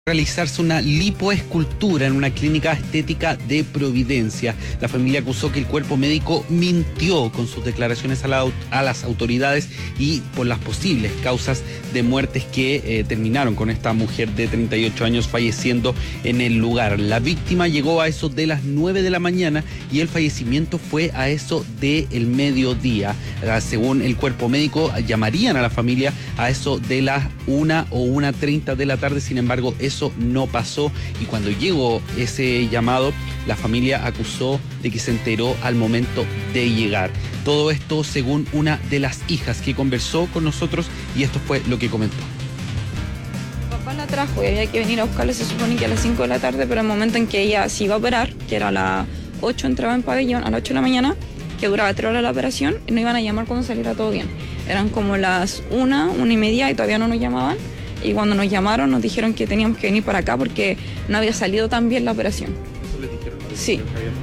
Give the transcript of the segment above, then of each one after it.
Realizarse una lipoescultura en una clínica estética de Providencia. La familia acusó que el cuerpo médico mintió con sus declaraciones a las autoridades y por las posibles causas de muertes que terminaron con esta mujer de 38 años falleciendo en el lugar. La víctima llegó a eso de las 9 de la mañana y el fallecimiento fue a eso del mediodía. Según el cuerpo médico, llamarían a la familia a eso de las 1 o 1:30 de la tarde. Sin embargo, eso no pasó y cuando llegó ese llamado, la familia acusó de que se enteró al momento de llegar. Todo esto según una de las hijas que conversó con nosotros y esto fue lo que comentó. Mi papá la trajo y había que venir a buscarla, se supone que a las 5 de la tarde, pero el momento en que ella se iba a operar, que era a las 8, entraba en pabellón, a las 8 de la mañana, que duraba 3 horas la operación, y nos iban a llamar cuando saliera todo bien. Eran como las 1:30 y todavía no nos llamaban. Y cuando nos llamaron nos dijeron que teníamos que venir para acá porque no había salido tan bien la operación. ¿Eso les dijeron? Sí.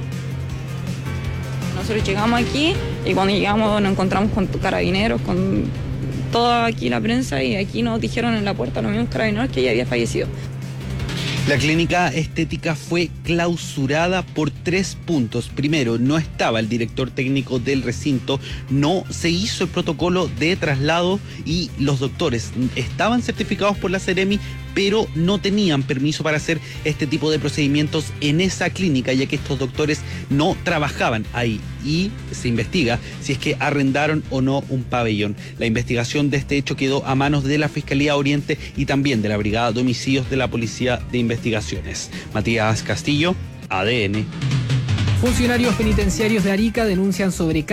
Nosotros llegamos aquí y cuando llegamos nos encontramos con carabineros, con toda aquí la prensa, y aquí nos dijeron en la puerta los mismos carabineros que ella había fallecido. La clínica estética fue clausurada por 3 puntos. Primero, no estaba el director técnico del recinto, no se hizo el protocolo de traslado y los doctores estaban certificados por la Seremi, pero no tenían permiso para hacer este tipo de procedimientos en esa clínica, ya que estos doctores no trabajaban ahí y se investiga si es que arrendaron o no un pabellón. La investigación de este hecho quedó a manos de la Fiscalía Oriente y también de la Brigada de Homicidios de la Policía de Investigaciones. Matías Castillo, ADN. Funcionarios penitenciarios de Arica denuncian